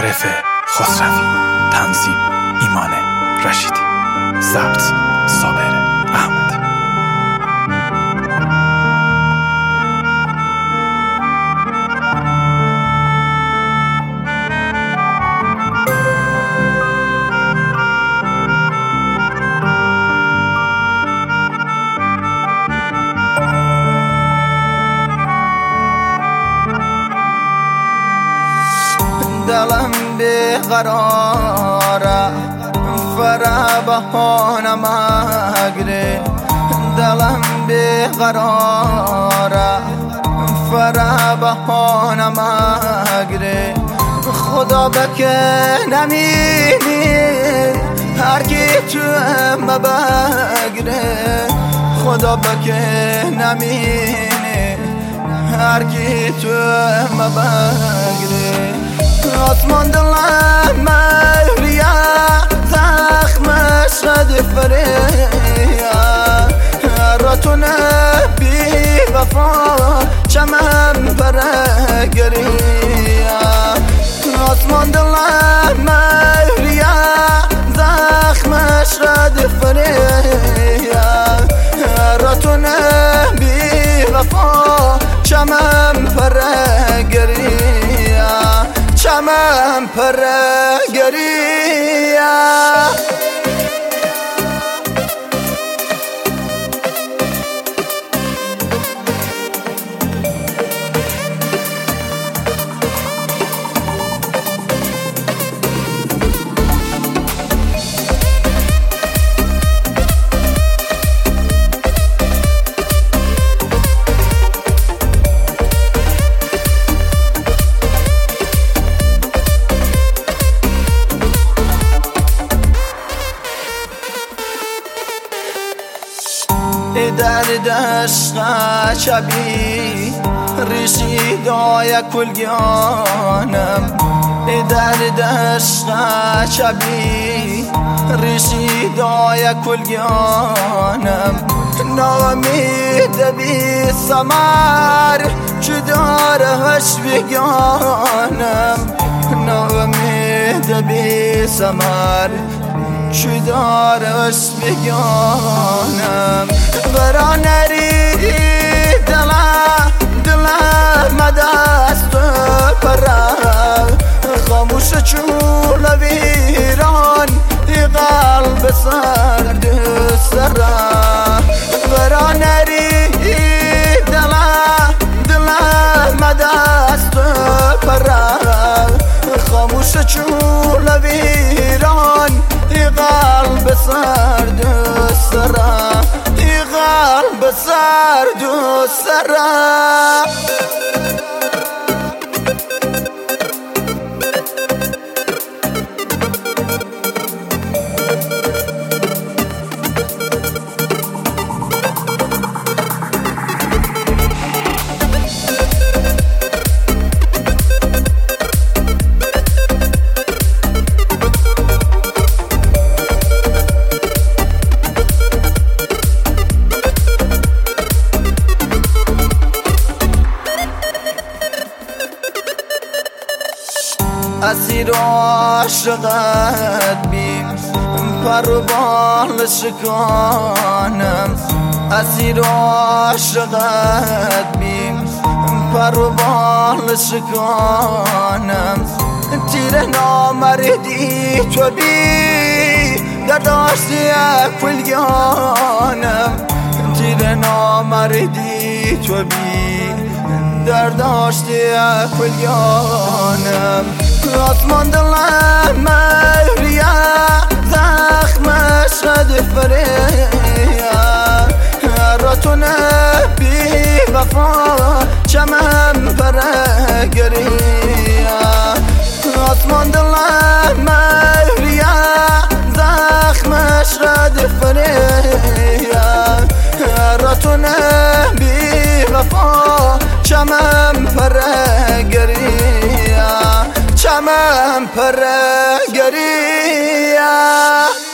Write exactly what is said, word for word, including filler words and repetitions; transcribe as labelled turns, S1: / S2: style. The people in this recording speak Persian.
S1: عارف خسروی، تنظیم ایمان رشیدی، ضبط صابر احمدی.
S2: دلم بیقراره فرا بهانه مگره، دلم بیقراره فرا بهانه مگره. خدا بکه نمینی هر کی تو مبگره، خدا بکه نمینی هر کی تو مبگره. آسمان دلم مهریه زخمش رد فریه، راتونه بی وفا چمن پرگریه. آسمان دلم مهریه زخمش رد فریه، راتونه بی وفا چمن پرگریه، چمن پرگریه. در دشت شبی ریشیدای کلگیانم، در دشت شبی ریشیدای کلگیانم. نامید بی سمر جدارش بگانم، نامید بی سمر چدارش بگانم. برا نری دلا دلا مدست پرا خاموش چول ویران قلب سرد سرا. برا نری دلا دلا مدست پرا خاموش چول ویران قلب سرد سرا، قلب سرد سرا. اسیر عاشقت بیم پروبال شکانم، اسیر عاشقت بیم پروبال شکانم. تیر نامردی تو بی در داشتی کلگیانم، تیر نامردی تو بی در داشتی کلگیانم. آسمان دلم مهریه زخمش رد فریه، راتونه بی وفا چمن پرگریه. آسمان دلم مهریه زخمش رد فریه، راتونه بی وفا چمن پرگریه، چمن پرگریه.